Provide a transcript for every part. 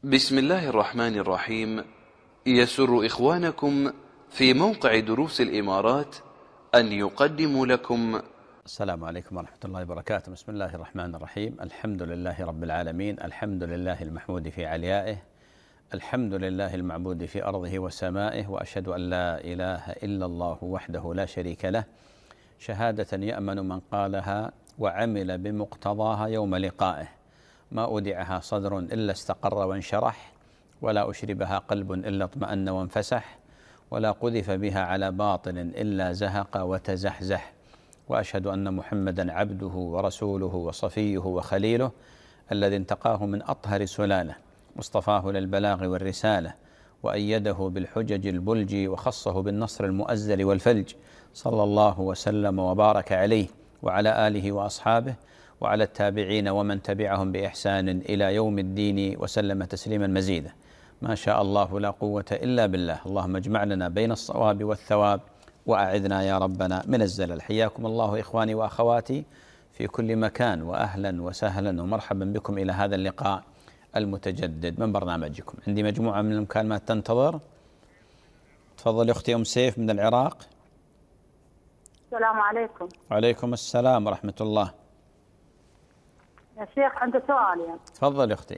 بسم الله الرحمن الرحيم. يسر إخوانكم في موقع دروس الإمارات أن يقدموا لكم. السلام عليكم ورحمة الله وبركاته. بسم الله الرحمن الرحيم. الحمد لله رب العالمين، الحمد لله المحمود في عليائه، الحمد لله المعبود في أرضه وسمائه، وأشهد أن لا إله إلا الله وحده لا شريك له، شهادة يأمن من قالها وعمل بمقتضاها يوم لقائه. ما أودعها صدر إلا استقر وانشرح، ولا أشربها قلب إلا اطمأن وانفسح، ولا قذف بها على باطل إلا زهق وتزحزح. وأشهد أن محمدا عبده ورسوله وصفيه وخليله، الذي انتقاه من أطهر سلالة، واصطفاه للبلاغ والرسالة، وأيده بالحجج البلج، وخصه بالنصر المؤزر والفلج، صلى الله وسلم وبارك عليه وعلى آله وأصحابه وعلى التابعين ومن تبعهم بإحسان إلى يوم الدين، وسلم تسليما مزيدا. ما شاء الله لا قوة إلا بالله. اللهم اجمع لنا بين الصواب والثواب، وأعذنا يا ربنا من الزلل. حياكم الله إخواني وأخواتي في كل مكان، وأهلا وسهلا ومرحبا بكم إلى هذا اللقاء المتجدد من برنامجكم. عندي مجموعة من المكالمات تنتظر. تفضل أختي أم سيف من العراق. السلام عليكم. وعليكم السلام ورحمة الله. يا شيخ عندي سؤال يعني. تفضل أختي.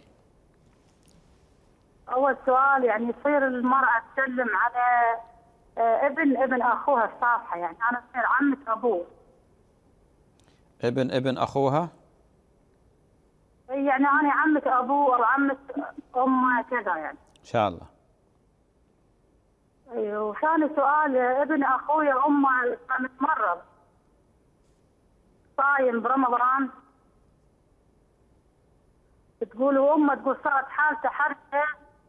أول سؤال، يعني يصير المرأة تسلم على ابن أخوها الصافحة، يعني أنا تصير عمة أبوه. ابن أخوها؟ يعني أنا عمة أبوه أو عمة أمه كذا يعني. إن شاء الله. أيوه. وثاني سؤال، ابن أخويا أمه متمرض صايم برمضان، تقولوا أمه تقول صارت حالته حرجة،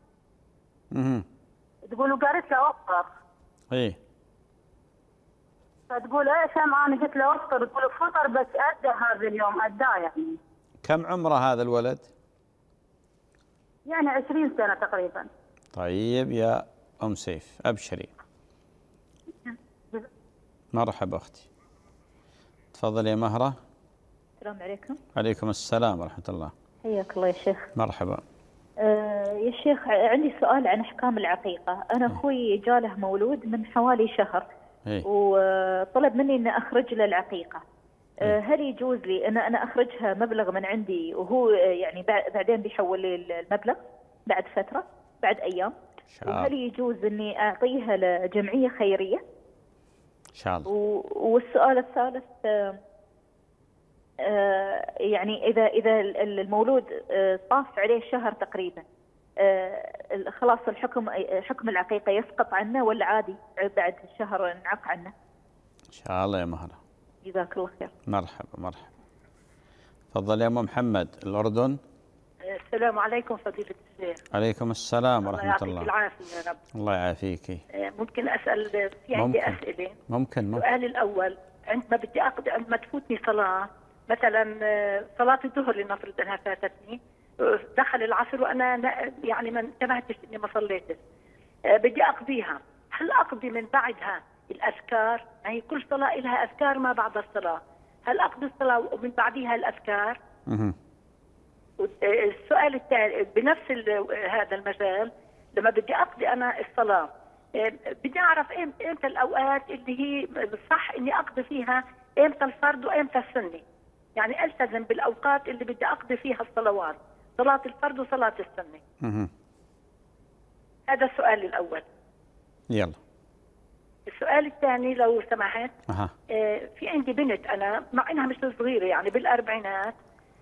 تقولوا قالت له أفطر. إيه. فتقول إيش أنا قلت له أفطر، تقول فطر بس أدى هذا اليوم أداه يعني. كم عمره هذا الولد؟ يعني 20 سنة تقريبا. طيب يا أم سيف أبشري. مرحبا أختي. تفضل يا مهرة. السلام عليكم. عليكم السلام ورحمة الله. حياك الله يا شيخ. مرحبا. يا شيخ عندي سؤال عن أحكام العقيقة. أنا أخوي جاله مولود من حوالي شهر، وطلب مني أن أخرج له العقيقة. هل يجوز لي أن أنا أخرجها مبلغ من عندي، وهو يعني بعدين بيحول لي المبلغ بعد فترة، بعد أيام؟ وهل يجوز أني أعطيها لجمعية خيرية؟ إن شاء الله. والسؤال الثالث، يعني إذا المولود طاف عليه شهر تقريبا، خلاص حكم العقيقة يسقط عنه، ولا عادي بعد الشهر نعق عنه؟ إن شاء الله يا مهرة. جزاك الله خير. مرحبا مرحبا. تفضل يا أم محمد الأردن. السلام عليكم فضيلة الشيخ. عليكم السلام ورحمة الله. الله يعطيك العافية يا رب. الله يعافيك. ممكن أسأل؟ في عندي أسئلة. ممكن. السؤال الأول، عندما بدي أقضي، عندما تفوتني صلاة، مثلا صلاة الظهر لنفرض أنها فاتتني، دخل العصر وأنا يعني ما انتبهتش إني ما صليتش، بدي أقضيها، هل أقضي من بعدها الأذكار؟ يعني كل صلاة لها أذكار ما بعد الصلاة، هل أقضي الصلاة ومن بعدها الأذكار؟ السؤال الثاني بنفس هذا المجال، لما بدي أقضي أنا الصلاة، بدي أعرف إمتى الأوقات اللي هي صح إني أقضي فيها، إمتى الفرض وإمتى السنة، يعني ألتزم بالأوقات اللي بدي أقضي فيها الصلوات، صلاة الفرض وصلاة السنة. هذا السؤال الأول. يلا. السؤال الثاني لو سمحت. في عندي بنت أنا، مع إنها مش صغيرة يعني بالأربعينات،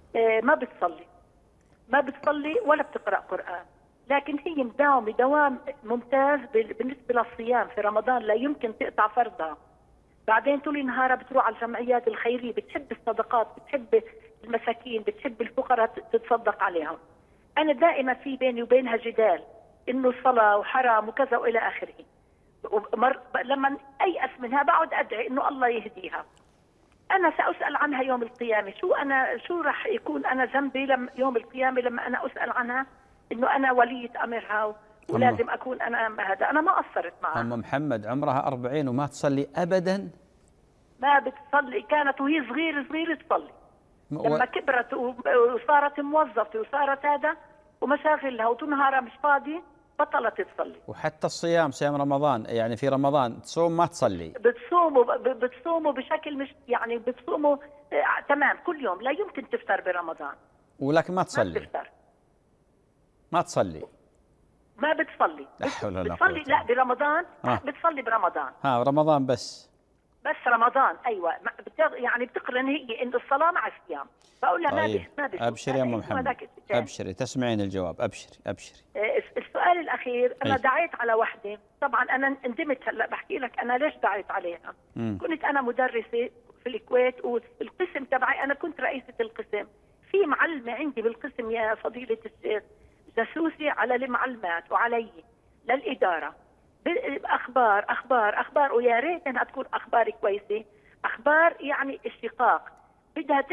ما بتصلي ولا بتقرأ قرآن، لكن هي مداومة دوام ممتاز بالنسبة للصيام في رمضان، لا يمكن تقطع فرضها. بعدين طول النهار بتروح على الجمعيات الخيرية، بتحب الصدقات، بتحب المساكين، بتحب الفقراء تتصدق عليهم. أنا دائما في بيني وبينها جدال إنه الصلاة وحرام وكذا وإلى آخره. لما أيأس منها بقعد أدعي إنه الله يهديها. أنا سأسأل عنها يوم القيامة، شو رح يكون أنا ذنبي يوم القيامة لما أنا أسأل عنها إنه أنا ولية أمرها ولازم أكون أنا هذا. أنا ما قصرت معها. أم محمد عمرها 40 وما تصلي أبدا؟ ما بتصلي، كانت وهي صغيرة تصلي، لما كبرت وصارت موظفة وصارت هذا ومشاغلها وتنهارها مش فاضي، بطلت تصلي. وحتى الصيام، صيام رمضان، يعني في رمضان تصوم ما تصلي؟ بتصوموا بشكل مش يعني بتصوموا تمام كل يوم، لا يمكن تفطر برمضان. ولكن ما تصلي؟ ما بتفطر، ما تصلي، ما بتصلي. لا حول ولا بتصلي قوة. لا برمضان. بتصلي برمضان. رمضان بس رمضان. ايوه يعني بتقرن هي ان الصلاه مع الصيام. بقول لها طيب. ما بشوف. ابشري يا ام محمد، ابشري، تسمعين الجواب، ابشري ابشري. السؤال الاخير، انا دعيت على وحده، طبعا انا ندمت هلا بحكي لك انا ليش دعيت عليها. كنت انا مدرسه في الكويت، والقسم تبعي انا كنت رئيسه القسم. في معلمه عندي بالقسم يا فضيله الشيخ جاسوسي على المعلمات وعلي للاداره، اخبار اخبار اخبار، ويا ريت انها تكون اخبار كويسه، اخبار يعني اشتقاق، بدها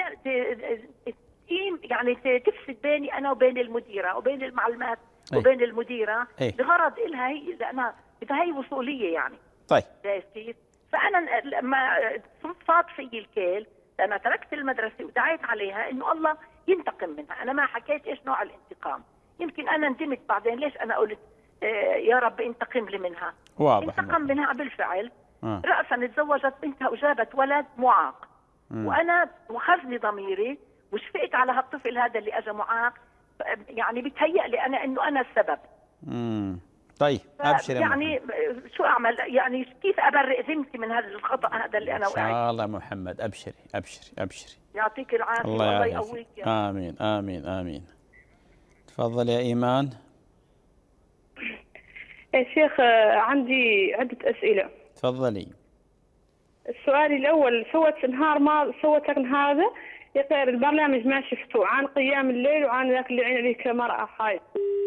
يعني تفسد بيني انا وبين المديره وبين المعلمات وبين المديره، بغرض إلها هي، لانها بدها هي وصوليه يعني. طيب كيف؟ فانا لما صاد في الكيل، انا تركت المدرسه ودعيت عليها انه الله ينتقم منها. انا ما حكيت ايش نوع الانتقام، يمكن انا ندمت بعدين ليش انا قلت يا رب انتقم لي منها. واضح. انتقم منها بالفعل. رأسا تزوجت بنتها وجابت ولد معاق. وانا وخزني ضميري وشفقت على هالطفل هذا اللي اجى معاق، يعني بتهيأ لي انا انه انا السبب. طيب ابشر يعني شو اعمل؟ يعني كيف ابرئ ذمتي من هذا الخطا هذا اللي انا وقعت؟ ان شاء الله محمد، ابشري ابشري ابشري. يعطيك العافيه، الله يقويك. امين امين امين. تفضل يا ايمان. يا شيخ عندي عدة أسئلة. تفضلي. السؤال الأول، سوت نهار هذا يقير البرنامج ما شفته عن قيام الليل وعن ذاك اللي عين كمرأة حائض.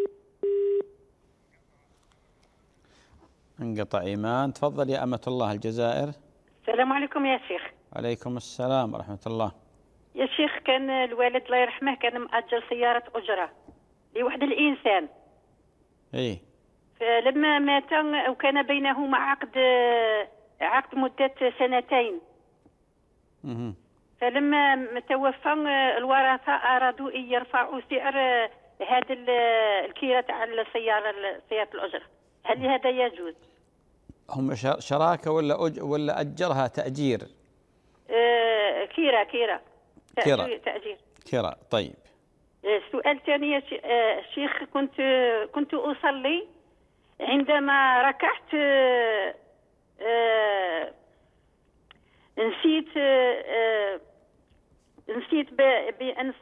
انقطع إيمان. تفضل يا أمة الله الجزائر. السلام عليكم يا شيخ. عليكم السلام ورحمة الله. يا شيخ، كان الوالد الله يرحمه كان مأجر سيارة أجرة لواحد الإنسان. إيه. فلما مات وكان بينهما عقد مدة 2 سنين. فلما توفى الورثة أرادوا أن يرفعوا سعر هذا الكيرة تاع سيارة الأجرة. هل هذا يجوز؟ هم شراكة ولا أجرها تأجير؟ كيرة تأجير. كيرة. طيب. السؤال الثاني يا شيخ، كنت أصلي، عندما ركعت نسيت بأن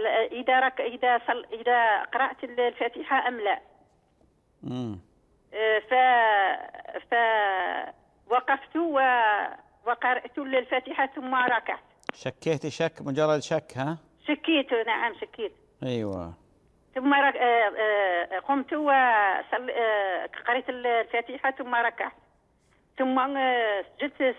إذا قرأت الفاتحة أم لا. فوقفت وقرأت الفاتحة ثم ركعت. شكيتي شك مجرد شك؟ ها؟ شكيت، نعم شكيت. أيوة. ثم قمت وقرأت الفاتحة ثم ركعت، ثم سجدت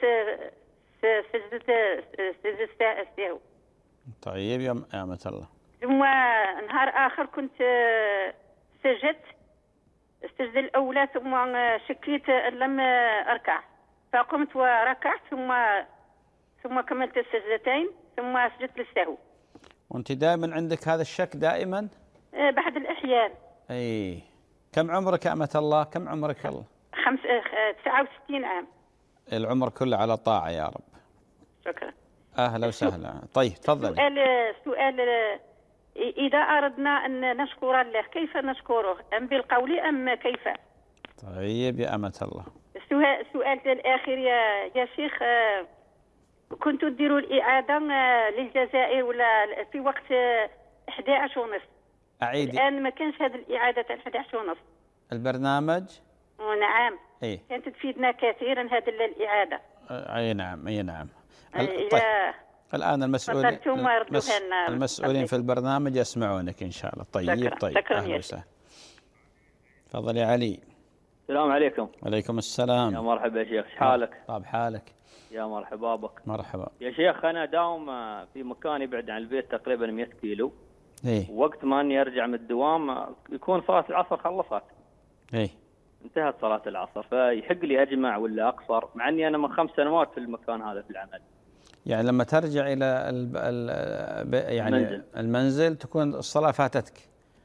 السهو. طيب يا أمة الله. ثم نهار آخر كنت سجدت السجدة الأولى، ثم شكيت أن لم أركع، فقمت وركعت ثم كملت السجدتين ثم سجدت للسهو. وأنت دائما عندك هذا الشك دائما؟ بعض الأحيان. أي. كم عمرك يا أمة الله؟ كم عمرك الله؟ 69 عام. العمر كله على طاعة يا رب. شكرا. أهلا وسهلا. طيب تفضل. سؤال إذا أردنا أن نشكر الله كيف نشكره؟ أم بالقول أم كيف؟ طيب يا أمة الله. السؤال الأخير يا شيخ، كنت تديروا الإعادة للجزائر ولا في وقت 11:30؟ أعيدي. الآن ما كانش هذه الإعادة 11:30 البرنامج؟ نعم. إيه؟ كانت تفيدنا كثيرا هذه الإعادة. أي نعم أي نعم. طيب. الآن المسؤولين في البرنامج يسمعونك إن شاء الله. طيب. شكرا. أهلا وسهلا. تفضل يا علي. السلام عليكم. وعليكم السلام. يا مرحبا يا شيخ، حالك؟ طاب حالك. يا مرحبا بك. مرحبا يا شيخ، أنا داوم في مكان يبعد عن البيت تقريبا 100 كيلو. إيه؟ وقت ما أني أرجع من الدوام يكون صلاة العصر خلصت. إيه؟ انتهت صلاة العصر، فيحق لي أجمع ولا أقصر، مع أني أنا من 5 سنوات في المكان هذا في العمل. يعني لما ترجع إلى يعني المنزل تكون الصلاة فاتتك.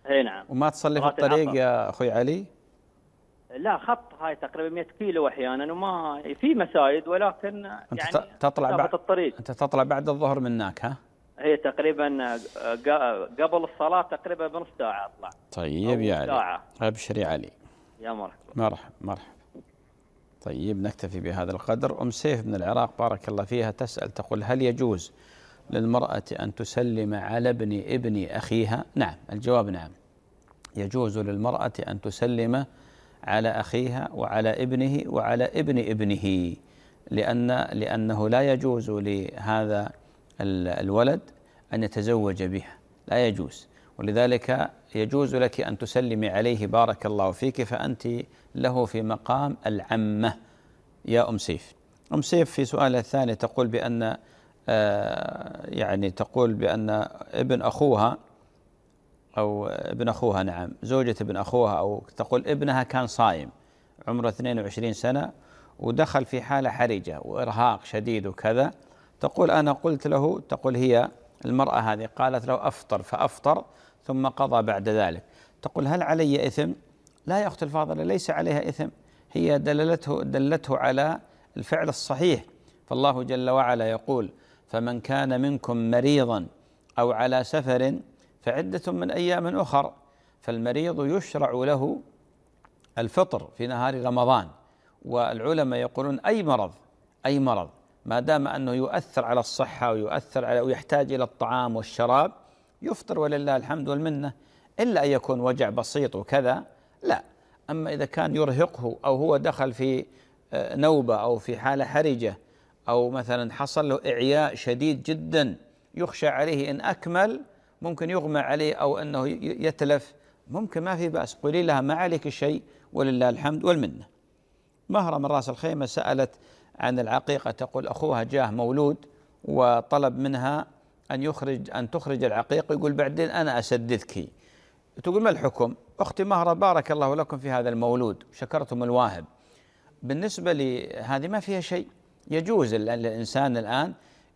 اي نعم. وما تصلي في صلاة الطريق العصر. يا أخوي علي؟ لا، خط هاي تقريبا 100 كيلو احيانا، وما في مساجد، ولكن أنت يعني تطلع مسافة الطريق. أنت تطلع بعد الظهر من هناك ها؟ هي تقريبا قبل الصلاة تقريبا بنص ساعة أطلع. طيب يا علي. ساعة. أبشر يا علي. يا مرحبا. مرحبا. طيب نكتفي بهذا القدر. أم سيف من العراق بارك الله فيها تسأل تقول: هل يجوز للمرأة أن تسلم على ابن أخيها؟ نعم، الجواب نعم، يجوز للمرأة أن تسلم على أخيها وعلى ابنه وعلى ابن ابنه، لأنه لا يجوز لهذا الولد أن يتزوج بها، لا يجوز، ولذلك يجوز لك أن تسلمي عليه بارك الله فيك، فأنت له في مقام العمة يا أم سيف. أم سيف في سؤالها الثاني تقول بأن تقول بأن ابن أخوها أو ابن أخوها، نعم، زوجة ابن أخوها، أو تقول ابنها كان صائم عمره 22 سنة ودخل في حالة حرجة وإرهاق شديد وكذا، تقول أنا قلت له، تقول هي المرأة هذه قالت له أفطر فأفطر ثم قضى بعد ذلك، تقول هل علي إثم؟ لا يا أخت الفاضلة، ليس عليها إثم، هي دلته على الفعل الصحيح، فالله جل وعلا يقول: فمن كان منكم مريضا أو على سفر فعدة من أيام أخر، فالمريض يشرع له الفطر في نهار رمضان، والعلماء يقولون أي مرض ما دام أنه يؤثر على الصحة ويحتاج إلى الطعام والشراب يفطر ولله الحمد والمنة، إلا أن يكون وجع بسيط وكذا لا. أما إذا كان يرهقه أو هو دخل في نوبة أو في حالة حرجة أو مثلا حصل له إعياء شديد جدا يخشى عليه إن أكمل ممكن يغمى عليه أو أنه يتلف، ممكن ما في بأس، قولي لها ما عليك شيء ولله الحمد والمنة. مهرة من راس الخيمة سألت عن العقيقة، تقول أخوها جاه مولود وطلب منها أن تخرج العقيقة، يقول بعدين أنا أسددك، تقول ما الحكم؟ أختي مهرة بارك الله لكم في هذا المولود، شكرتم الواهب، بالنسبة لهذه ما فيها شيء، يجوز الإنسان الآن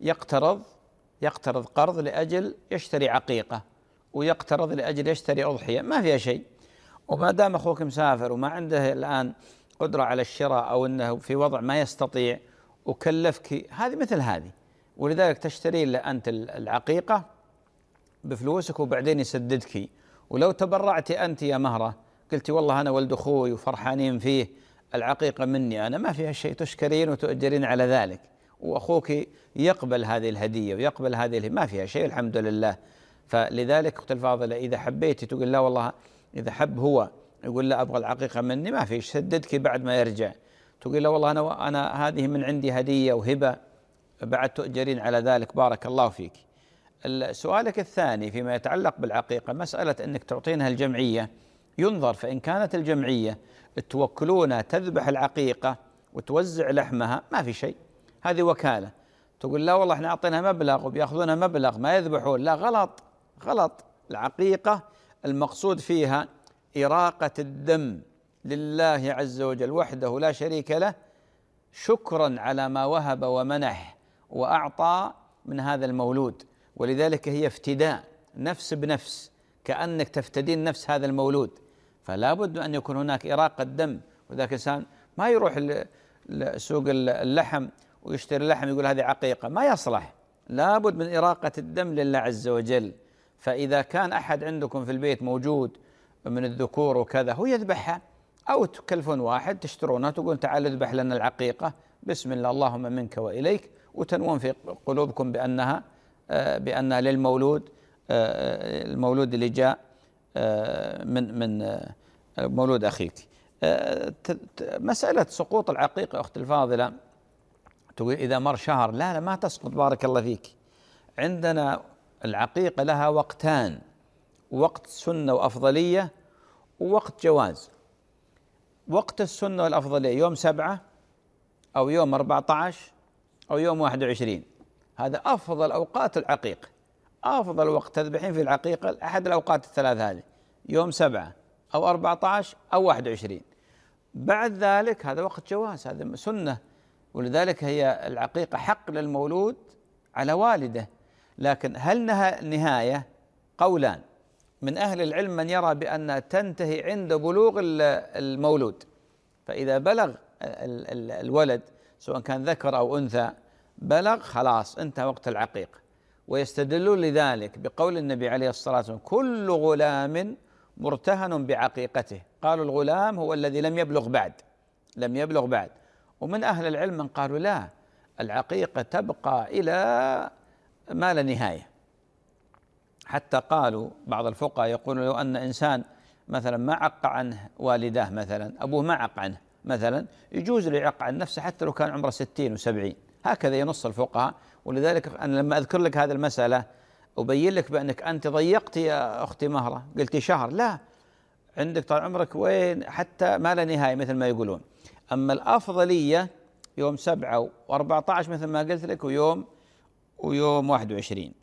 يقترض قرض لأجل يشتري عقيقة ويقترض لأجل يشتري أضحية، ما فيها شيء، وما دام أخوك مسافر وما عنده الآن قدرة على الشراء أو أنه في وضع ما يستطيع وكلفك، هذه مثل هذه، ولذلك تشتري له أنت العقيقة بفلوسك وبعدين يسددك. ولو تبرعت أنت يا مهرة قلت والله أنا ولد أخوي وفرحانين فيه، العقيقة مني أنا، ما فيها شيء، تشكرين وتؤجرين على ذلك، وأخوك يقبل هذه الهدية ويقبل هذه ما فيها شيء الحمد لله. فلذلك أخت الفاضلة إذا حبيتي تقول لا والله، إذا حب هو يقول لا أبغى العقيقة مني، ما فيش، سددك بعد ما يرجع، تقول لا والله أنا هذه من عندي هدية وهبة، بعد تؤجرين على ذلك بارك الله فيك. سؤالك الثاني فيما يتعلق بالعقيقة، مسألة أنك تعطينها الجمعية، ينظر، فإن كانت الجمعية توكلونها تذبح العقيقة وتوزع لحمها ما في شيء، هذه وكالة، تقول لا والله احنا أعطينها مبلغ وبيأخذونها مبلغ ما يذبحون، لا، غلط. العقيقة المقصود فيها إراقة الدم لله عز وجل وحده لا شريك له، شكرا على ما وهب ومنح وأعطى من هذا المولود، ولذلك هي افتداء نفس بنفس، كأنك تفتدين نفس هذا المولود، فلا بد أن يكون هناك إراقة دم. وذاك الإنسان ما يروح سوق اللحم ويشتري اللحم يقول هذه عقيقة، ما يصلح، لا بد من إراقة الدم لله عز وجل. فإذا كان أحد عندكم في البيت موجود من الذكور وكذا هو يذبحها، أو تكلفون واحد تشترونها تقول تعال اذبح لنا العقيقة بسم الله اللهم منك وإليك، وتنوون في قلوبكم بأنها للمولود، المولود اللي جاء من مولود أخيك. مسألة سقوط العقيقة أخت الفاضلة، تقول إذا مر شهر، لا ما تسقط بارك الله فيك. عندنا العقيقة لها وقتان، وقت سنة وأفضلية ووقت جواز. وقت السنة والأفضلية يوم 7 أو يوم 14 أو يوم 21، هذا أفضل أوقات العقيقة، أفضل وقت تذبحين في العقيقة أحد الأوقات الثلاث هذه، يوم 7 أو 14 أو 21. بعد ذلك هذا وقت جواز، هذا سنة، ولذلك هي العقيقة حق للمولود على والده. لكن هل نهاية؟ قولان، من أهل العلم من يرى بأنها تنتهي عند بلوغ المولود، فإذا بلغ الولد سواء كان ذكر أو أنثى بلغ خلاص انتهى وقت العقيقة. ويستدلون لذلك بقول النبي عليه الصلاة والسلام: كل غلام مرتهن بعقيقته. قالوا الغلام هو الذي لم يبلغ بعد. ومن أهل العلم من قالوا لا، العقيقة تبقى إلى ما لا نهاية. حتى قالوا بعض الفقهاء يقولون لو أن إنسان مثلا ما عق عنه والداه، مثلا أبوه ما عق عنه مثلا، يجوز له يعق عن نفسه حتى لو كان عمره 60 و70. هكذا ينص الفقهاء. ولذلك أنا لما أذكر لك هذه المسألة أبين لك بأنك أنت ضيقت يا أختي مهرة، قلتي شهر، لا، عندك طال عمرك وين حتى ما لا نهاية مثل ما يقولون. أما الأفضلية يوم 7 و14 مثل ما قلت لك، ويوم 21.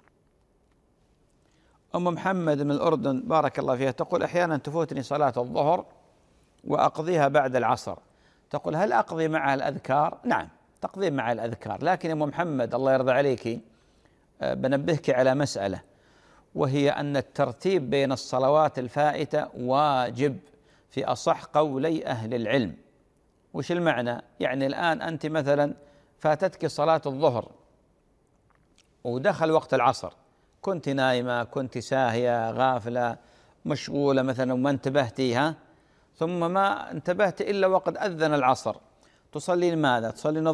أم محمد من الأردن بارك الله فيها تقول: أحيانا تفوتني صلاة الظهر وأقضيها بعد العصر. تقول: هل أقضي معها الأذكار؟ نعم، تقضي مع الأذكار. لكن يا أم محمد الله يرضى عليك، بنبهك على مسألة، وهي أن الترتيب بين الصلوات الفائتة واجب في أصح قولي أهل العلم. وش المعنى؟ يعني الآن أنت مثلا فاتتك صلاة الظهر ودخل وقت العصر، كنت نايمة، كنت ساهية، غافلة، مشغولة مثلا وما انتبهتي، ثم ما انتبهت إلا وقد أذن العصر، تصلين ماذا؟ تصلين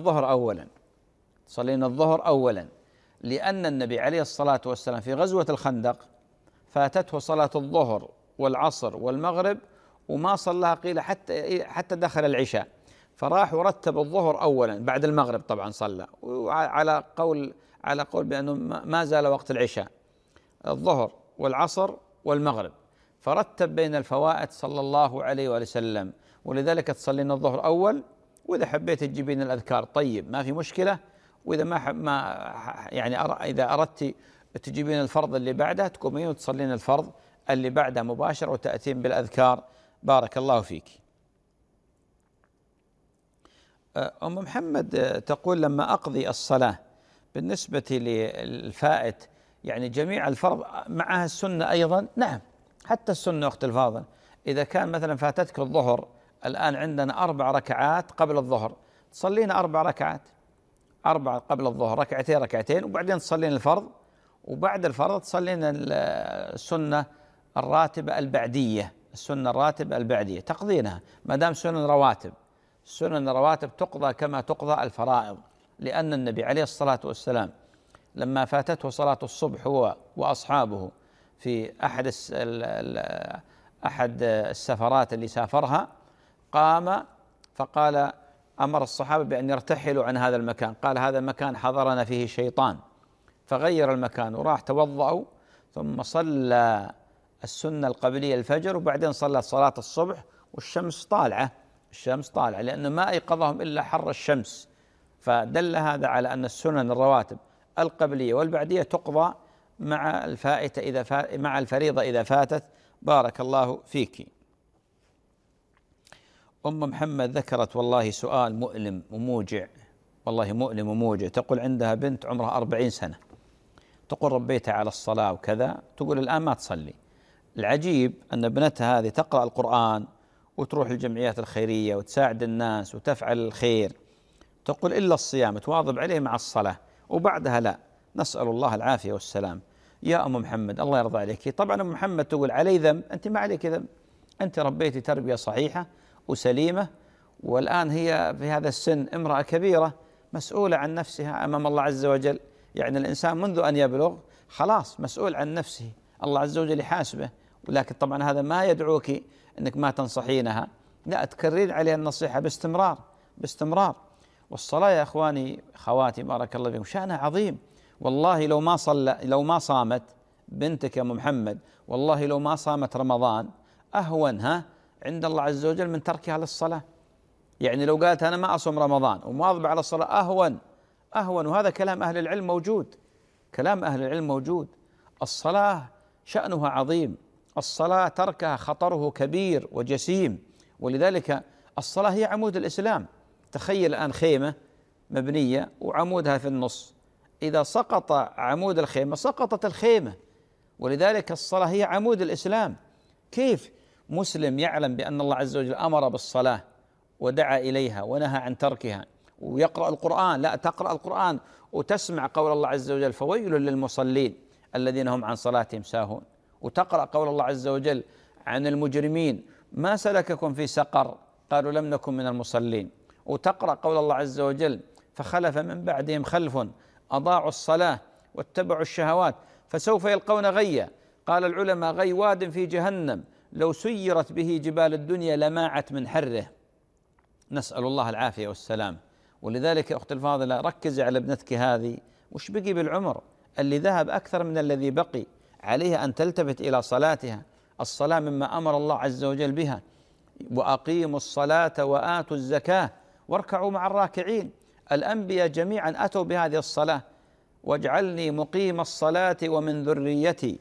الظهر أولا، لأن النبي عليه الصلاة والسلام في غزوة الخندق فاتته صلاة الظهر والعصر والمغرب وما صلاها قيل حتى دخل العشاء، فراح ورتب الظهر أولا بعد المغرب طبعا صلى، على قول بأنه ما زال وقت العشاء، الظهر والعصر والمغرب، فرتب بين الفوائت صلى الله عليه وسلم. ولذلك تصلين الظهر أول، وإذا حبيت تجيبين الأذكار طيب ما في مشكلة، وإذا إذا أردت تجيبين الفرض اللي بعده تقومين وتصلين الفرض اللي بعده مباشرة وتأتين بالأذكار. بارك الله فيك. أم محمد تقول: لما أقضي الصلاة بالنسبة للفائت يعني جميع الفرض معها السنة أيضا؟ نعم، حتى السنة أخت الفاضل، إذا كان مثلا فاتتك الظهر، الآن عندنا 4 ركعات قبل الظهر، تصلين 4 ركعات، 4 قبل الظهر، ركعتين، وبعدين تصلين الفرض، وبعد الفرض تصلين السنة الراتبة البعدية، تقضينها ما دام سنن رواتب. السنن الرواتب تقضى كما تقضى الفرائض، لأن النبي عليه الصلاة والسلام لما فاتته صلاة الصبح هو وأصحابه في أحد السفرات اللي سافرها، قام فقال: أمر الصحابة بأن يرتحلوا عن هذا المكان، قال: هذا المكان حضرنا فيه شيطان، فغير المكان وراح توضأوا، ثم صلى السنة القبلية الفجر، وبعدين صلى صلاة الصبح والشمس طالعة، لأنه ما أيقظهم إلا حر الشمس. فدل هذا على أن السنن الرواتب القبلية والبعدية تقضى مع الفائتة مع الفريضة إذا فاتت. بارك الله فيك. أم محمد ذكرت والله سؤال مؤلم وموجع، والله مؤلم وموجع. تقول عندها بنت عمرها 40 سنة، تقول ربيتها على الصلاة وكذا، تقول الآن ما تصلي. العجيب أن ابنتها هذه تقرأ القرآن وتروح الجمعيات الخيرية وتساعد الناس وتفعل الخير، تقول إلا الصيام تواظب عليه مع الصلاة، وبعدها لا. نسأل الله العافية والسلام. يا أم محمد الله يرضى عليك، طبعا أم محمد تقول علي ذنب؟ أنت ما عليك ذنب، أنت ربيتي تربية صحيحة وسليمة، والآن هي في هذا السن امرأة كبيرة مسؤولة عن نفسها أمام الله عز وجل. يعني الإنسان منذ أن يبلغ خلاص مسؤول عن نفسه، الله عز وجل يحاسبه. ولكن طبعا هذا ما يدعوك أنك ما تنصحينها، لا، تكررين عليها النصيحة باستمرار. والصلاة يا إخواني خواتي بارك الله فيكم شأنها عظيم. والله لو ما صامت بنتك يا أم محمد، والله لو ما صامت رمضان أهون عند الله عز وجل من تركها للصلاة. يعني لو قالت أنا ما أصوم رمضان ومواظبة على الصلاة أهون. وهذا كلام أهل العلم موجود. الصلاة شأنها عظيم، الصلاة تركها خطره كبير وجسيم، ولذلك الصلاة هي عمود الإسلام. تخيل الآن خيمة مبنية وعمودها في النص، إذا سقط عمود الخيمة سقطت الخيمة، ولذلك الصلاة هي عمود الإسلام. كيف مسلم يعلم بأن الله عز وجل أمر بالصلاة ودعا إليها ونهى عن تركها ويقرأ القرآن، لا تقرأ القرآن وتسمع قول الله عز وجل فويل للمصلين الذين هم عن صلاتهم ساهون، وتقرأ قول الله عز وجل عن المجرمين ما سلككم في سقر قالوا لم نكن من المصلين، وتقرأ قول الله عز وجل فخلف من بعدهم خلف أضاعوا الصلاة واتبعوا الشهوات فسوف يلقون غيا. قال العلماء غي واد في جهنم لو سيرت به جبال الدنيا لماعت من حره، نسأل الله العافية والسلام. ولذلك يا أختي الفاضلة ركزي على ابنتك هذه، وش بقي بالعمر اللي ذهب أكثر من الذي بقي، عليها أن تلتفت إلى صلاتها. الصلاة مما أمر الله عز وجل بها، وأقيموا الصلاة وآتوا الزكاة واركعوا مع الراكعين. الأنبياء جميعا أتوا بهذه الصلاة، واجعلني مقيم الصلاة ومن ذريتي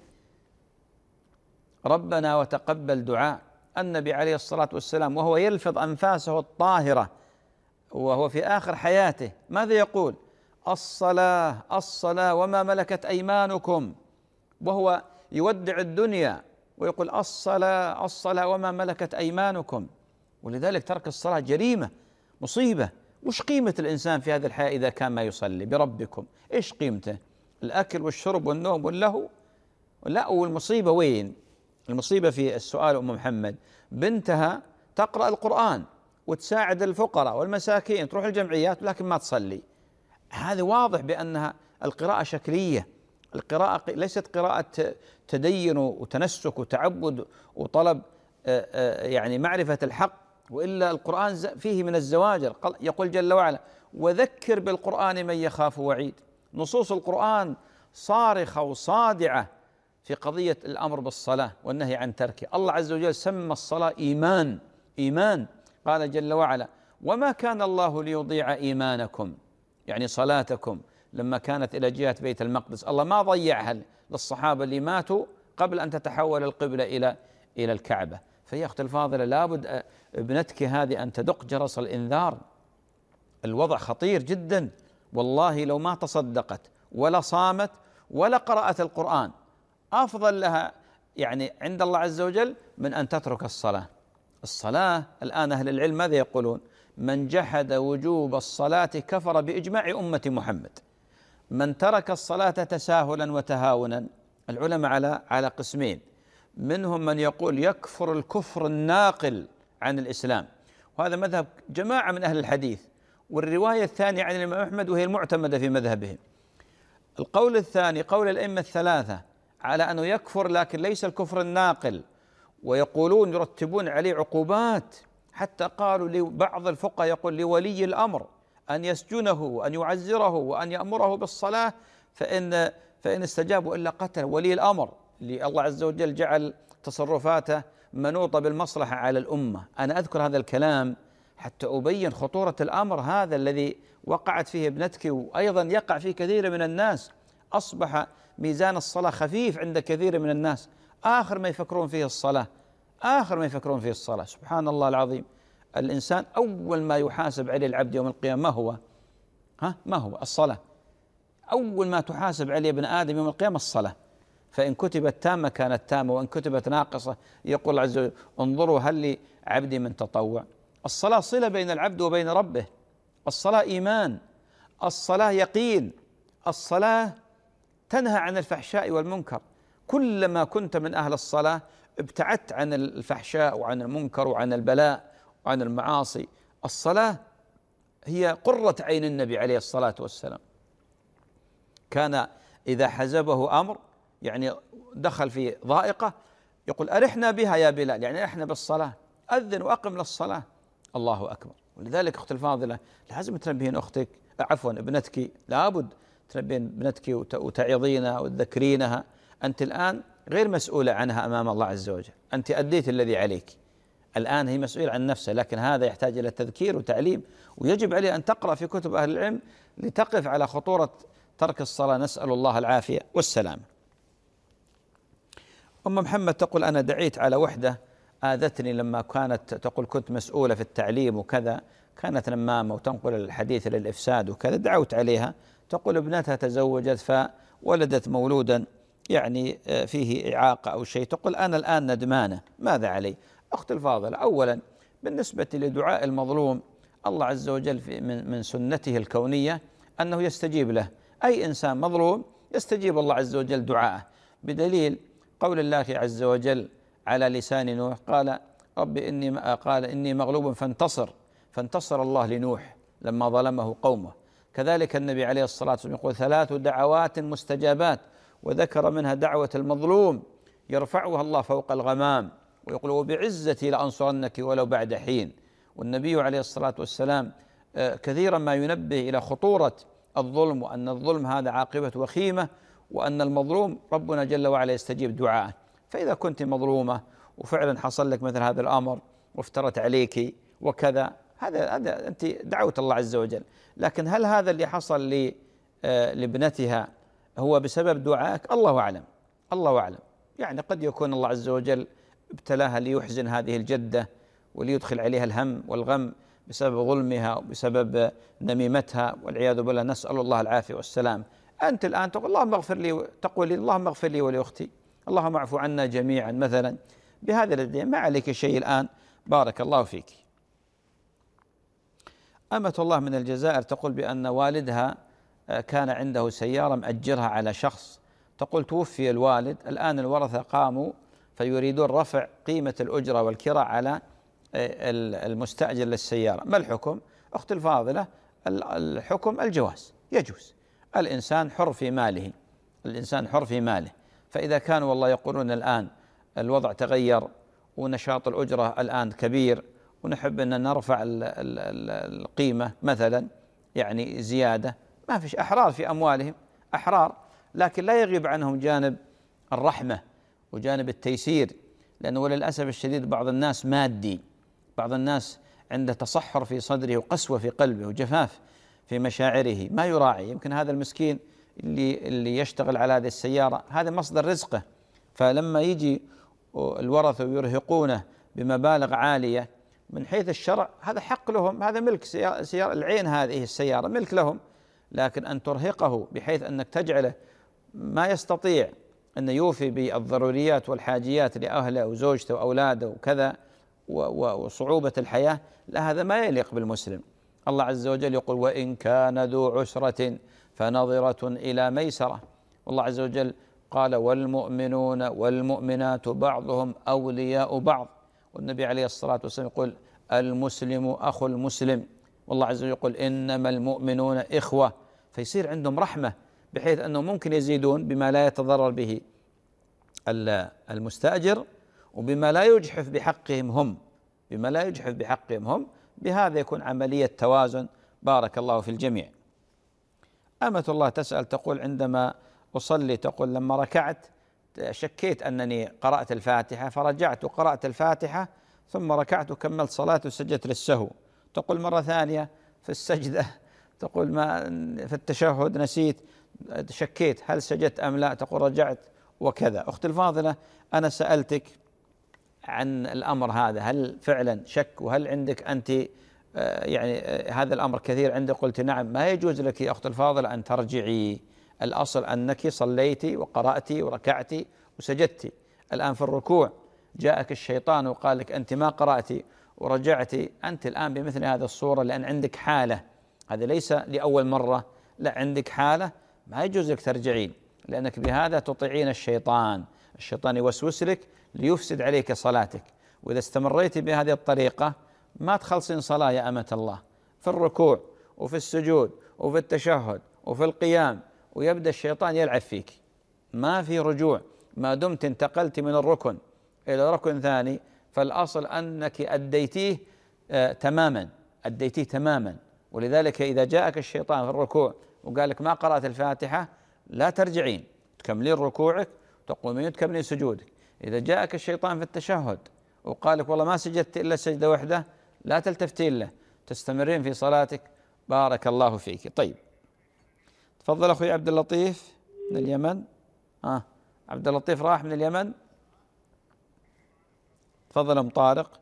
ربنا وتقبل دعاء. النبي عليه الصلاة والسلام وهو يلفظ أنفاسه الطاهرة وهو في آخر حياته ماذا يقول؟ الصلاة الصلاة وما ملكت أيمانكم، وهو يودع الدنيا ويقول الصلاة الصلاة وما ملكت أيمانكم. ولذلك ترك الصلاة جريمة مصيبة. وش قيمة الإنسان في هذه الحياة إذا كان ما يصلي؟ بربكم إيش قيمته؟ الأكل والشرب والنوم واللهو؟ لا. والمصيبة وين؟ المصيبة في السؤال أم محمد بنتها تقرأ القرآن وتساعد الفقراء والمساكين، تروح الجمعيات لكن ما تصلي. هذا واضح بأنها القراءة شكلية، القراءة ليست قراءة تدين وتنسك وتعبد وطلب يعني معرفة الحق، وإلا القرآن فيه من الزواجر. يقول جل وعلا وذكر بالقرآن من يخاف وعيد. نصوص القرآن صارخة وصادعة في قضية الأمر بالصلاة والنهي عن تركه. الله عز وجل سمى الصلاة إيمان، إيمان. قال جل وعلا وما كان الله ليضيع إيمانكم، يعني صلاتكم لما كانت إلى جهة بيت المقدس الله ما ضيعها للصحابة اللي ماتوا قبل أن تتحول القبلة إلى الكعبة. فيا أختي الفاضلة لابد ابنتك هذه أن تدق جرس الإنذار. الوضع خطير جدا، والله لو ما تصدقت ولا صامت ولا قرأت القرآن أفضل لها يعني عند الله عز وجل من أن تترك الصلاة. الصلاة الآن أهل العلم ماذا يقولون؟ من جحد وجوب الصلاة كفر بإجماع أمة محمد. من ترك الصلاة تساهلا وتهاونا، العلماء على قسمين، منهم من يقول يكفر الكفر الناقل عن الإسلام، وهذا مذهب جماعة من أهل الحديث، والرواية الثانية عن الإمام أحمد وهي المعتمدة في مذهبهم. القول الثاني قول الأئمة الثلاثة على أنه يكفر لكن ليس الكفر الناقل، ويقولون يرتبون عليه عقوبات، حتى قالوا لبعض الفقهاء يقول لولي الأمر أن يسجنه وأن يعزره وأن يأمره بالصلاة، فإن استجابوا إلا قتل ولي الأمر اللي الله عز وجل جعل تصرفاته منوطة بالمصلحة على الأمة. أنا أذكر هذا الكلام حتى أبين خطورة الأمر هذا الذي وقعت فيه ابنتك، وأيضا يقع فيه كثير من الناس. أصبح ميزان الصلاة خفيف عند كثير من الناس، آخر ما يفكرون فيه الصلاة، آخر ما يفكرون فيه الصلاة. سبحان الله العظيم. الإنسان أول ما يحاسب عليه العبد يوم القيامة ما هو؟ الصلاة. أول ما تحاسب عليه ابن آدم يوم القيامة الصلاة. فإن كتبت تامة كانت تامة، وإن كتبت ناقصة يقول عز وجل انظروا هل لعبدي من تطوع. الصلاة صلة بين العبد وبين ربه، الصلاة إيمان، الصلاة يقين، الصلاة تنهى عن الفحشاء والمنكر. كلما كنت من أهل الصلاة ابتعدت عن الفحشاء وعن المنكر وعن البلاء وعن المعاصي. الصلاة هي قرة عين النبي عليه الصلاة والسلام. كان إذا حزبه أمر يعني دخل في ضائقة يقول أرحنا بها يا بلال، يعني أرحنا بالصلاة، أذن وأقم للصلاة. الله أكبر. ولذلك أختي الفاضلة لازم تنبهين أختك، عفوا ابنتك، لابد تنبهين ابنتك وتعظينها وتذكرينها. أنت الآن غير مسؤولة عنها أمام الله عز وجل، أنت أديت الذي عليك، الآن هي مسؤولة عن نفسها، لكن هذا يحتاج إلى تذكير وتعليم، ويجب عليه أن تقرأ في كتب أهل العلم لتقف على خطورة ترك الصلاة. نسأل الله العافية والسلامة. أم محمد تقول أنا دعيت على وحدة آذتني لما كانت تقول كنت مسؤولة في التعليم وكذا، كانت نمامة وتنقل الحديث للإفساد وكذا، دعوت عليها. تقول ابنتها تزوجت فولدت مولودا يعني فيه إعاقة أو شيء، تقول أنا الآن ندمانة، ماذا علي؟ أختي الفاضلة، أولا بالنسبة لدعاء المظلوم، الله عز وجل من سنته الكونية أنه يستجيب له. أي إنسان مظلوم يستجيب الله عز وجل دعاءه، بدليل قول الله عز وجل على لسان نوح، قال رب إني مغلوب فانتصر الله لنوح لما ظلمه قومه. كذلك النبي عليه الصلاة والسلام يقول 3 دعوات مستجابات، وذكر منها دعوة المظلوم يرفعها الله فوق الغمام، ويقول وبعزتي لأنصرنك ولو بعد حين. والنبي عليه الصلاة والسلام كثيرا ما ينبه إلى خطورة الظلم، وأن الظلم هذا عاقبة وخيمة، وأن المظلوم ربنا جل وعلا يستجيب دعاءه. فإذا كنت مظلومة وفعلا حصل لك مثل هذا الأمر وافترت عليك وكذا، هذا أنت دعوت الله عز وجل. لكن هل هذا اللي حصل لابنتها هو بسبب دعائك؟ الله أعلم، الله أعلم. يعني قد يكون الله عز وجل ابتلاها ليحزن هذه الجدة وليدخل عليها الهم والغم بسبب ظلمها وبسبب نميمتها والعياذ بالله، نسأل الله العافية والسلام. أنت الآن تقول اللهم اغفر لي، تقولي اللهم اغفر لي ولأختي، اللهم اعفو عنا جميعا مثلا، بهذا الدين ما عليك شيء الآن، بارك الله فيك. أمة الله من الجزائر تقول بأن والدها كان عنده سيارة مأجرها على شخص، تقول توفي الوالد، الآن الورثة قاموا فيريدون رفع قيمة الأجرة والكراء على المستأجر للسيارة، ما الحكم؟ أختي الفاضلة، الحكم الجواز، يجوز، الإنسان حر في ماله، الإنسان حر في ماله. فإذا كانوا والله يقولون الآن الوضع تغير ونشاط الأجرة الآن كبير ونحب أن نرفع القيمة مثلا، يعني زيادة، ما فيش، أحرار في أموالهم، أحرار، لكن لا يغيب عنهم جانب الرحمة وجانب التيسير. لأنه وللأسف الشديد بعض الناس مادي، بعض الناس عنده تصحر في صدره وقسوة في قلبه وجفاف في مشاعره، ما يراعي. يمكن هذا المسكين اللي يشتغل على هذه السيارة هذا مصدر رزقه، فلما يجي الورثة ويرهقونه بمبالغ عالية من حيث الشرع هذا حق لهم، هذا ملك سيارة العين، هذه السيارة ملك لهم، لكن أن ترهقه بحيث أنك تجعله ما يستطيع أن يوفي بالضروريات والحاجيات لأهله وزوجته وأولاده وكذا وصعوبة الحياة، لا، هذا ما يليق بالمسلم. الله عز وجل يقول وإن كان ذو عسرة فنظرة إلى ميسرة، والله عز وجل قال والمؤمنون والمؤمنات بعضهم أولياء بعض، والنبي عليه الصلاة والسلام يقول المسلم أخو المسلم، والله عز وجل يقول إنما المؤمنون إخوة، فيصير عندهم رحمة بحيث أنه ممكن يزيدون بما لا يتضرر به المستأجر وبما لا يجحف بحقهم هم، بما لا يجحف بحقهم هم، بهذا يكون عملية توازن، بارك الله في الجميع. أمة الله تسأل تقول عندما أصلي، تقول لما ركعت شكيت أنني قرأت الفاتحة فرجعت وقرأت الفاتحة ثم ركعت وكملت صلاة وسجدت للسهو، تقول مرة ثانية في السجدة، تقول ما في التشهد نسيت، شكيت هل سجدت أم لا، تقول رجعت وكذا. أختي الفاضلة، أنا سألتك عن الأمر هذا، هل فعلا شك وهل عندك أنت يعني هذا الأمر كثير عندك؟ قلت نعم. ما يجوز لك يا أختي الفاضلة أن ترجعي، الأصل أنك صليتي وقرأتي وركعتي وسجدتي. الآن في الركوع جاءك الشيطان وقال لك أنت ما قرأتي ورجعتي، أنت الآن بمثل هذه الصورة لأن عندك حالة، هذا ليس لأول مرة، لا، عندك حالة ما يجوز لك ترجعين، لأنك بهذا تطيعين الشيطان، الشيطان يوسوس لك ليفسد عليك صلاتك، وإذا استمريت بهذه الطريقة ما تخلصين صلاة يا أمة الله، في الركوع وفي السجود وفي التشهد وفي القيام، ويبدأ الشيطان يلعب فيك، ما في رجوع. ما دمت انتقلت من الركن إلى ركن ثاني فالأصل أنك أديتيه تماما، أديتيه تماما. ولذلك إذا جاءك الشيطان في الركوع وقال لك ما قرأت الفاتحة لا ترجعين، تكملين ركوعك تقومين وتكملين سجودك. إذا جاءك الشيطان في التشهد وقال لك والله ما سجدت إلا سجدة واحدة لا تلتفتين له، تستمرين في صلاتك، بارك الله فيك. طيب، تفضل أخوي عبد اللطيف من اليمن. عبد اللطيف راح من اليمن، تفضل أم طارق.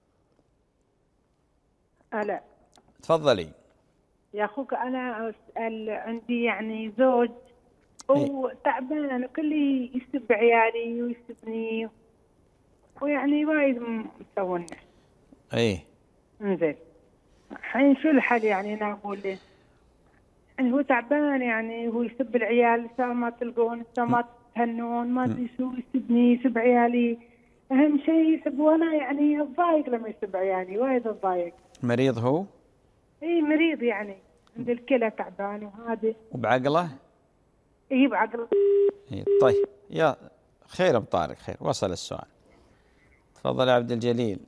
لا تفضلي يا أخوك، أنا أسأل، عندي يعني زوج وتعبان وكل يسب عيالي ويسبني ويعني وايد مسوي. اي انزين الحين شو الحل يعني؟ انا اقول له يعني هو تعبان، يعني هو يسب العيال، ما تلقون ما تهنون، ما ادري شو، يسبني يسب عيالي، اهم شيء يسب، وانا يعني اتضايق لما يسب عيالي، وايد اتضايق. مريض هو؟ اي مريض، يعني عند الكلى تعبان وهذا. وبعقله؟ اي بعقله. إيه طيب، يا خير ابو طارق، خير، وصل السؤال. تفضل يا عبد الجليل.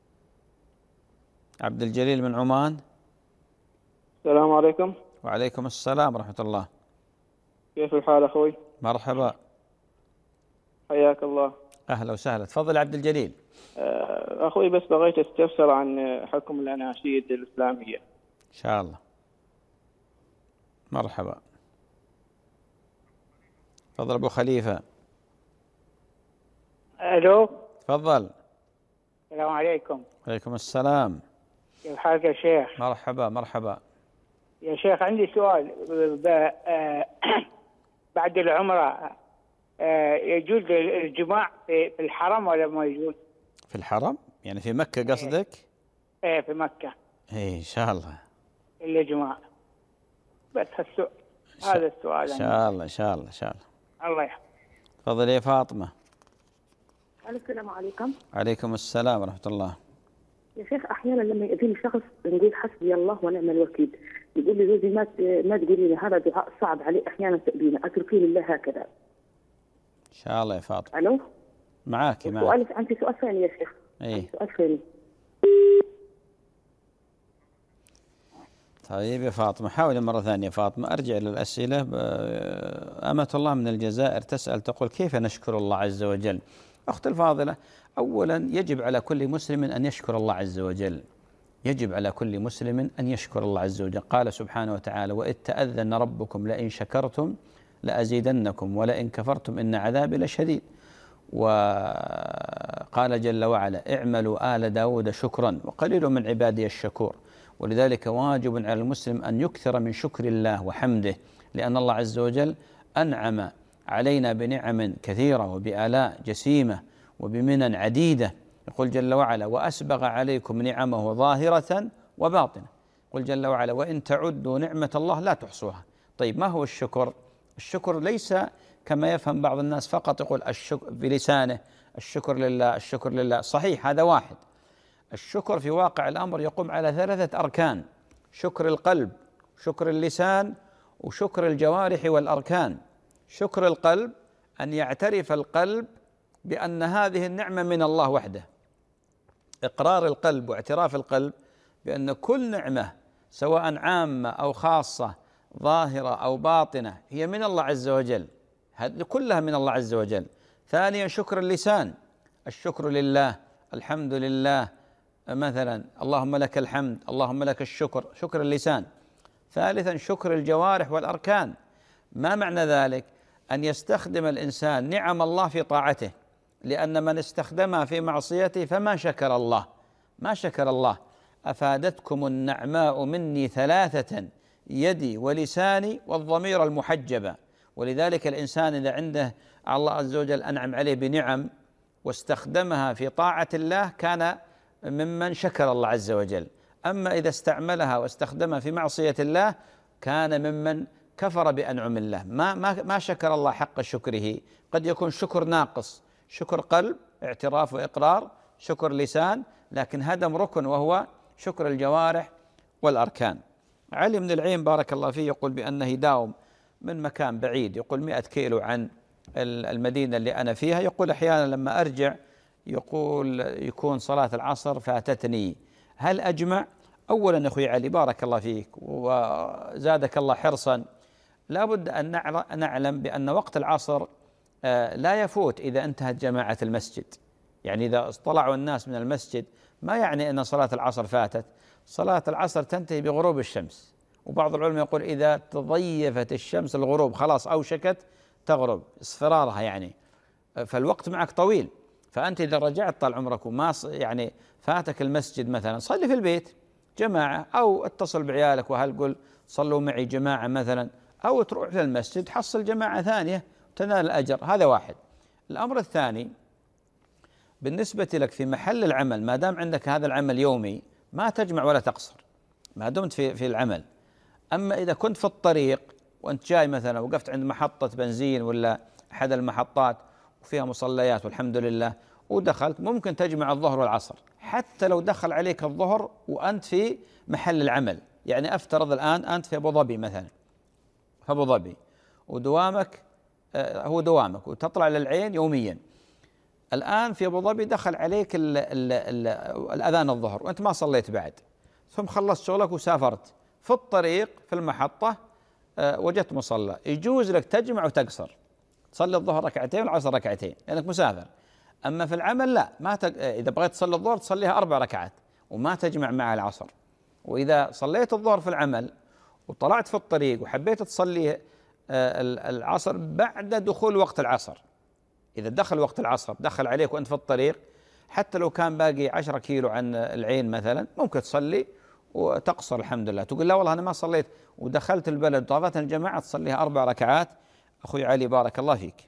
عبد الجليل من عمان. السلام عليكم. وعليكم السلام ورحمة الله. كيف الحال أخوي؟ مرحبا، حياك الله. أهلا وسهلا. تفضل يا عبد الجليل. أخوي بس بغيت أستفسر عن حكم الأناشيد الإسلامية. إن شاء الله. مرحبا. تفضل أبو خليفة. ألو. تفضل. السلام عليكم. وعليكم السلام. كيف حالك يا شيخ؟ مرحبا مرحبا. يا شيخ عندي سؤال. بعد العمرة يجوز الجماع في الحرم ولا ما يجوز؟ في الحرم؟ يعني في مكة قصدك؟ ايه في مكة. ايه إن شاء الله. الجماع. بس هذا السؤال. إن شاء الله إن شاء الله إن شاء الله. الله يحفظك. تفضل يا فاطمة. السلام عليكم. عليكم السلام ورحمة الله. يا شيخ أحيانا لما يأذيني شخص نقول حسبي الله ونعم الوكيل، يقول لي زوجي ما تقولي لي هذا دعاء صعب عليه أحيانا تأذينا، أتركي لله هكذا. إن شاء الله يا فاطمة. ألو. معك. عندي سؤال ثاني يا شيخ. إيه. سؤال ثاني. طيب يا فاطمة، حاولي مرة ثانية فاطمة. أرجع للأسئلة. أمة الله من الجزائر تسأل تقول كيف نشكر الله عز وجل؟ أخت الفاضلة، أولا يجب على كل مسلم أن يشكر الله عز وجل. يجب على كل مسلم أن يشكر الله عز وجل. قال سبحانه وتعالى: وإذ تأذن ربكم لئن شكرتم لأزيدنكم ولئن كفرتم إن عذابي لشديد. وقال جل وعلا: اعملوا آل داود شكرا وقليل من عبادي الشكور. ولذلك واجب على المسلم أن يكثر من شكر الله وحمده، لأن الله عز وجل أنعم علينا بنعم كثيرة وبآلاء جسيمة وبمنن عديدة. يقول جل وعلا: وأسبغ عليكم نعمه ظاهرة وباطنة. يقول جل وعلا: وإن تعدوا نعمة الله لا تحصوها. طيب ما هو الشكر؟ الشكر ليس كما يفهم بعض الناس فقط يقول الشكر بلسانه الشكر لله الشكر لله. صحيح، هذا واحد. الشكر في واقع الأمر يقوم على 3 أركان: شكر القلب، شكر اللسان، وشكر الجوارح والأركان. شكر القلب أن يعترف القلب بأن هذه النعمة من الله وحده. إقرار القلب واعتراف القلب بأن كل نعمة سواء عامة أو خاصة ظاهرة أو باطنة هي من الله عز وجل، هذه كلها من الله عز وجل. ثانيا شكر اللسان، الشكر لله، الحمد لله مثلا، اللهم لك الحمد، اللهم لك الشكر، شكر اللسان. ثالثا شكر الجوارح والأركان. ما معنى ذلك؟ أن يستخدم الإنسان نعم الله في طاعته، لأن من استخدمها في معصيته فما شكر الله، ما شكر الله. أفادتكم النعماء مني 3: يدي ولساني والضمير المحجبة. ولذلك الإنسان إذا عنده الله عز وجل أنعم عليه بنعم واستخدمها في طاعة الله كان ممن شكر الله عز وجل. أما إذا استعملها واستخدمها في معصية الله كان ممن كفر بأنعم الله، ما شكر الله حق شكره. قد يكون شكر ناقص، شكر قلب اعتراف وإقرار، شكر لسان، لكن هدم ركن وهو شكر الجوارح والأركان. علي من العين بارك الله فيه يقول بأنه يداوم من مكان بعيد، يقول 100 كيلو عن المدينة اللي أنا فيها. يقول أحيانا لما أرجع يقول يكون صلاة العصر فاتتني، هل أجمع؟ أولا أخوي علي بارك الله فيك وزادك الله حرصا، لا بد أن نعلم بأن وقت العصر لا يفوت إذا انتهت جماعة المسجد. يعني إذا طلعوا الناس من المسجد ما يعني أن صلاة العصر فاتت. صلاة العصر تنتهي بغروب الشمس، وبعض العلماء يقول إذا تضيفت الشمس الغروب خلاص أوشكت تغرب اصفرارها يعني، فالوقت معك طويل. فأنت إذا رجعت طال عمرك وما يعني فاتك المسجد مثلا، صلي في البيت جماعة، أو اتصل بعيالك وهل قل صلوا معي جماعة مثلا، أو تروح للمسجد تحصل جماعة ثانية تنال الأجر. هذا واحد. الأمر الثاني بالنسبة لك في محل العمل، ما دام عندك هذا العمل يومي ما تجمع ولا تقصر ما دمت في العمل. أما إذا كنت في الطريق وأنت جاي مثلا وقفت عند محطة بنزين ولا أحد المحطات وفيها مصليات والحمد لله ودخلت، ممكن تجمع الظهر والعصر حتى لو دخل عليك الظهر وأنت في محل العمل. يعني أفترض الآن أنت في أبو ظبي مثلا، في أبو ظبي ودوامك هو دوامك وتطلع للعين يوميا. الآن في أبو ظبي دخل عليك الأذان الظهر وأنت ما صليت بعد، ثم خلصت شغلك وسافرت في الطريق في المحطة وجدت مصلى، يجوز لك تجمع وتقصر، تصلي الظهر ركعتين والعصر ركعتين لأنك مسافر. أما في العمل لا، إذا بغيت تصلي الظهر تصليها 4 ركعات وما تجمع مع العصر. وإذا صليت الظهر في العمل وطلعت في الطريق وحبيت تصلي العصر بعد دخول وقت العصر، إذا دخل وقت العصر دخل عليك وأنت في الطريق حتى لو كان باقي 10 كيلو عن العين مثلا، ممكن تصلي وتقصر الحمد لله. تقول لا والله أنا ما صليت ودخلت البلد طافت الجماعة تصليها 4 ركعات. أخوي علي بارك الله فيك.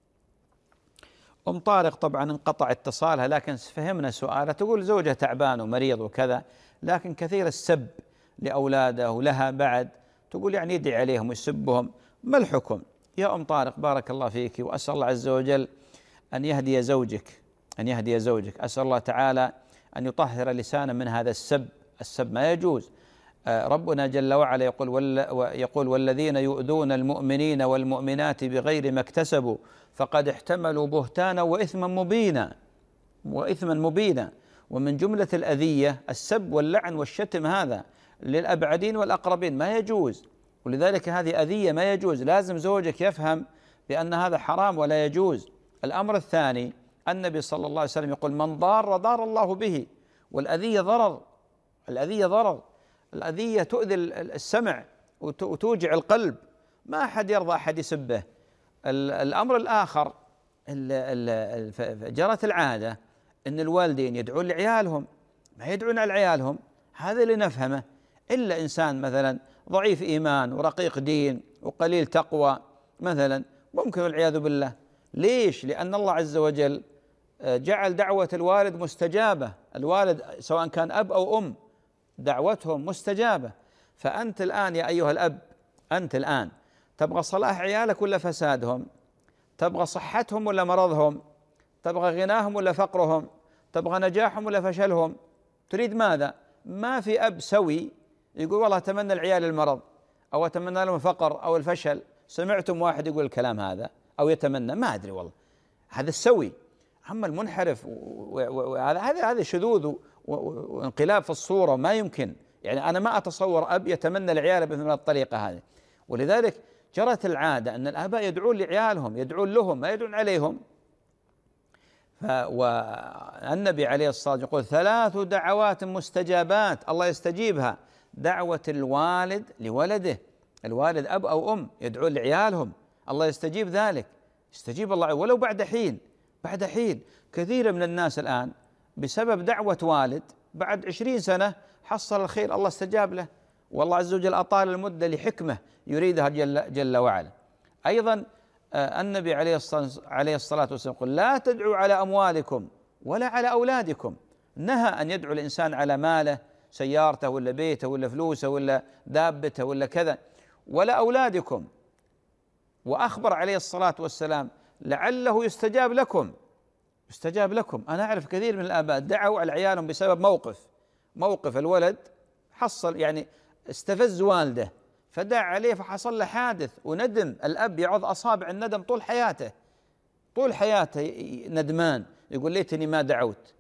أم طارق طبعا انقطع اتصالها لكن فهمنا سؤالها، تقول زوجها تعبان ومريض وكذا، لكن كثير السب لأولاده ولها بعد، تقول يعني يدعي عليهم ويسبهم، ما الحكم؟ يا أم طارق بارك الله فيك، وأسأل الله عز وجل أن يهدي زوجك، أسأل الله تعالى أن يطهر لسانه من هذا السب ما يجوز. ربنا جل وعلا يقول والذين يؤذون المؤمنين والمؤمنات بغير ما اكتسبوا فقد احتملوا بهتانا وإثما مبينا. ومن جملة الأذية السب واللعن والشتم، هذا للأبعدين والأقربين ما يجوز، ولذلك هذه أذية ما يجوز. لازم زوجك يفهم بأن هذا حرام ولا يجوز. الأمر الثاني النبي صلى الله عليه وسلم يقول من ضار الله به، والأذية ضرر، الأذية تؤذي السمع وتوجع القلب، ما أحد يرضى أحد يسبه. الأمر الآخر جرت العادة أن الوالدين يدعون لعيالهم، ما يدعون على عيالهم، هذا اللي نفهمه. إلا إنسان مثلا ضعيف إيمان ورقيق دين وقليل تقوى مثلا، ممكن والعياذ بالله. ليش؟ لأن الله عز وجل جعل دعوة الوالد مستجابة، الوالد سواء كان أب أو أم دعوتهم مستجابة. فأنت الآن يا أيها الأب، أنت الآن تبغى صلاح عيالك ولا فسادهم؟ تبغى صحتهم ولا مرضهم؟ تبغى غناهم ولا فقرهم؟ تبغى نجاحهم ولا فشلهم؟ تريد ماذا؟ ما في أب سوي يقول والله أتمنى العيال المرض أو أتمنى لهم الفقر أو الفشل. سمعتم واحد يقول الكلام هذا أو يتمنى؟ ما أدري والله، هذا السوي. أما المنحرف هذا شذوذ وانقلاب في الصورة، ما يمكن. يعني أنا ما أتصور أب يتمنى لعياله بمثل الطريقة هذه. ولذلك جرت العادة أن الآباء يدعون لعيالهم، يدعون لهم ما يدعون عليهم. والنبي عليه الصلاة والسلام يقول 3 دعوات مستجابات الله يستجيبها: دعوة الوالد لولده، الوالد أب أو أم يدعون لعيالهم الله يستجيب ذلك، يستجيب الله ولو بعد حين. كثير من الناس الآن بسبب دعوة والد بعد 20 سنة حصل الخير، الله استجاب له، والله عز وجل أطال المدة لحكمة يريدها جل وعلا. أيضا النبي عليه الصلاة والسلام يقول لا تدعوا على أموالكم ولا على أولادكم. نهى أن يدعو الإنسان على ماله، سيارته ولا بيته ولا فلوسه ولا دابته ولا كذا، ولا أولادكم. وأخبر عليه الصلاة والسلام لعله يستجاب لكم. أنا أعرف كثير من الآباء دعوا على عيالهم بسبب موقف الولد حصل، يعني استفز والده فدعا عليه فحصل له حادث وندم. الأب يعض أصابع الندم طول حياته ندمان، يقول ليتني ما دعوت،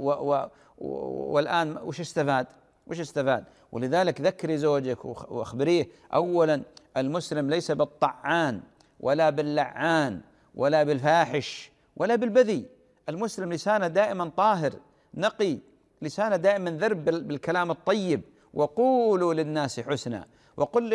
والآن وش استفاد؟ ولذلك ذكري زوجك واخبريه أولا المسلم ليس بالطعان ولا باللعان ولا بالفاحش ولا بالبذي. المسلم لسانه دائما طاهر نقي، لسانه دائما ذرب بالكلام الطيب. وقولوا للناس حسنا وقل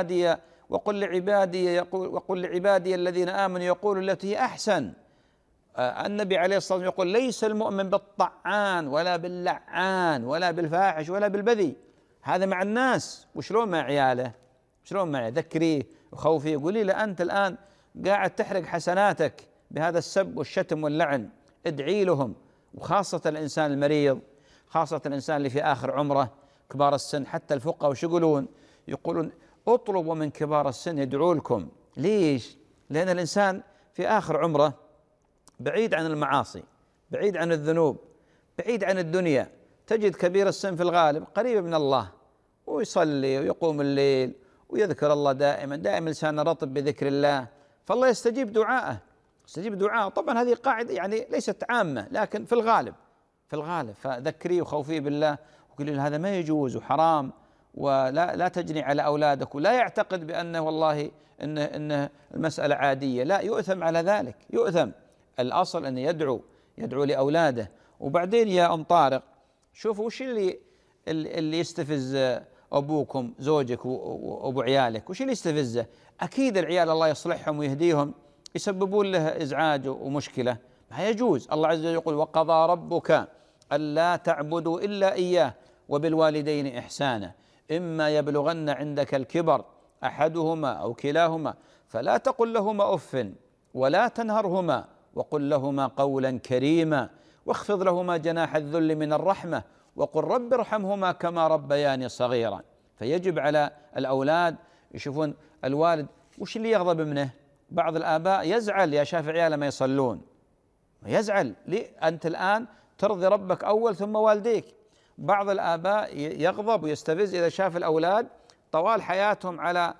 لعبادي الذين آمنوا يقولوا التي هي أحسن. النبي عليه الصلاة والسلام يقول ليس المؤمن بالطعان ولا باللعان ولا بالفاحش ولا بالبذي. هذا مع الناس، وشلون مع عياله؟ ذكريه وخوفي. يقولي له أنت الآن قاعد تحرق حسناتك بهذا السب والشتم واللعن، ادعي لهم، وخاصة الإنسان المريض، خاصة الإنسان اللي في آخر عمره، كبار السن. حتى الفقهاء وش يقولون؟ يقولون اطلبوا من كبار السن يدعوا لكم. ليش؟ لأن الإنسان في آخر عمره بعيد عن المعاصي، بعيد عن الذنوب، بعيد عن الدنيا. تجد كبير السن في الغالب قريب من الله، ويصلي ويقوم الليل ويذكر الله دائما، دائما لسانه رطب بذكر الله، فالله يستجيب دعاءه، يستجيب دعاءه. طبعا هذه قاعدة يعني ليست عامة، لكن في الغالب، في الغالب. فذكريه وخوفيه بالله، وقولي له هذا ما يجوز وحرام، ولا تجني على أولادك، ولا يعتقد بأنه والله إن المسألة عادية، لا، يؤثم على ذلك، يؤثم. الأصل أن يدعو لأولاده. وبعدين يا أم طارق، شوفوا وش اللي يستفز أبوكم زوجك وأبو عيالك، وش اللي يستفزه؟ أكيد العيال الله يصلحهم ويهديهم يسببون له إزعاج ومشكلة، ما يجوز. الله عز وجل يقول وقضى ربك ألا تعبدوا إلا إياه وبالوالدين إحسانا إما يبلغن عندك الكبر أحدهما أو كلاهما فلا تقل لهما أف ولا تنهرهما وقل لهما قولا كريما واخفض لهما جناح الذل من الرحمة وقل رب ارحمهما كما ربياني صغيرا. فيجب على الأولاد يشوفون الوالد وش اللي يغضب منه. بعض الآباء يزعل يا شاف عياله ما يصلون، يزعل ليه؟ أنت الآن ترضي ربك أول ثم والديك. بعض الآباء يغضب ويستفز إذا شاف الأولاد طوال حياتهم على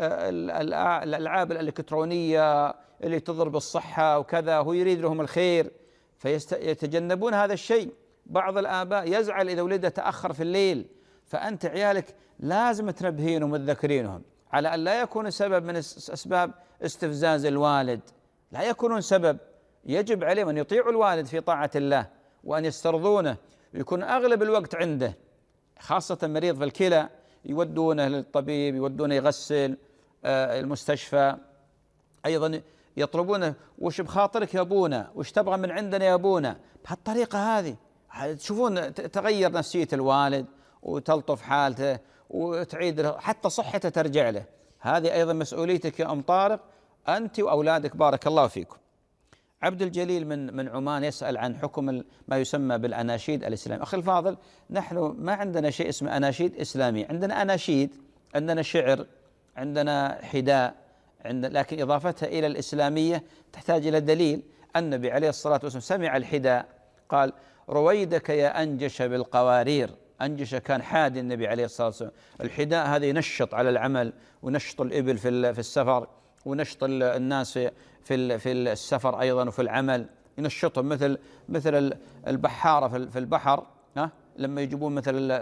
الألعاب الإلكترونية اللي تضر بالصحة وكذا، هو يريد لهم الخير فيتجنبون هذا الشيء. بعض الآباء يزعل إذا ولده تأخر في الليل، فأنت عيالك لازم تنبهينهم وتذكرينهم على أن لا يكون سبب من أسباب استفزاز الوالد، لا يكونون سبب. يجب عليهم أن يطيعوا الوالد في طاعة الله وأن يسترضونه ويكون أغلب الوقت عنده، خاصة مريض في الكلى يودونه للطبيب، يودونه يغسل المستشفى، أيضا يطلبونه وش بخاطرك يا أبونا، وش تبغى من عندنا يا أبونا. بهالطريقة هذه تشوفون تغير نفسية الوالد وتلطف حالته وتعيد له حتى صحته ترجع له. هذه أيضا مسؤوليتك يا أم طارق أنت وأولادك، بارك الله فيكم. عبد الجليل من عمان يسأل عن حكم ما يسمى بالأناشيد الإسلامية. أخي الفاضل، نحن ما عندنا شيء اسمه أناشيد إسلامية، عندنا أناشيد، عندنا شعر، عندنا حداء، لكن إضافتها إلى الإسلامية تحتاج إلى دليل. النبي عليه الصلاة والسلام سمع الحداء قال رويدك يا أنجش بالقوارير. أنجش كان حادي النبي عليه الصلاة والسلام. الحداء هذا ينشط على العمل ونشط الإبل في السفر، ونشط الناس في السفر أيضا وفي العمل، ينشطهم مثل البحارة في البحر، لما يجيبون مثل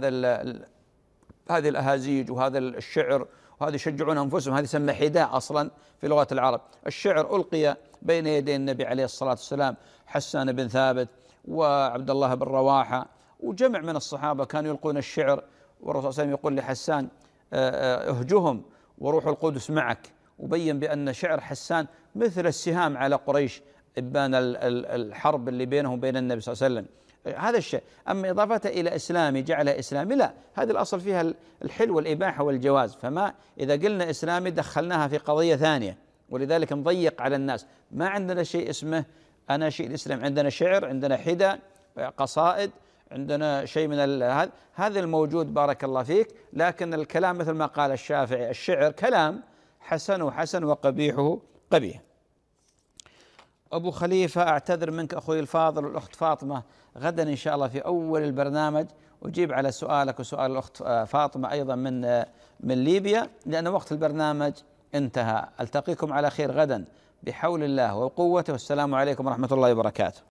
هذه الأهازيج وهذا الشعر وهذا يشجعون أنفسهم، هذه يسمى حداء أصلا في لغة العرب. الشعر ألقي بين يدي النبي عليه الصلاة والسلام، حسان بن ثابت وعبد الله بن رواحة وجمع من الصحابة كانوا يلقون الشعر، والرسول صلى الله عليه وسلم يقول لحسان اهجهم وروح القدس معك، وبين بأن شعر حسان مثل السهام على قريش إبان الحرب اللي بينهم وبين النبي صلى الله عليه وسلم. هذا الشيء. أما إضافته إلى إسلامي جعله إسلامي، لا، هذا الأصل فيها الحل والإباحة والجواز. فما إذا قلنا إسلامي دخلناها في قضية ثانية، ولذلك نضيق على الناس. ما عندنا شيء اسمه أناشيد الإسلام، عندنا شعر، عندنا حدى، قصائد، عندنا شيء من هذا الموجود بارك الله فيك. لكن الكلام مثل ما قال الشافعي، الشعر كلام حسنه حسن وقبيحه قبيح. أبو خليفة، أعتذر منك أخوي الفاضل والأخت فاطمة، غدا إن شاء الله في أول البرنامج أجيب على سؤالك وسؤال الأخت فاطمة أيضا من ليبيا، لأن وقت البرنامج انتهى. ألتقيكم على خير غدا بحول الله وقوته، والسلام عليكم ورحمة الله وبركاته.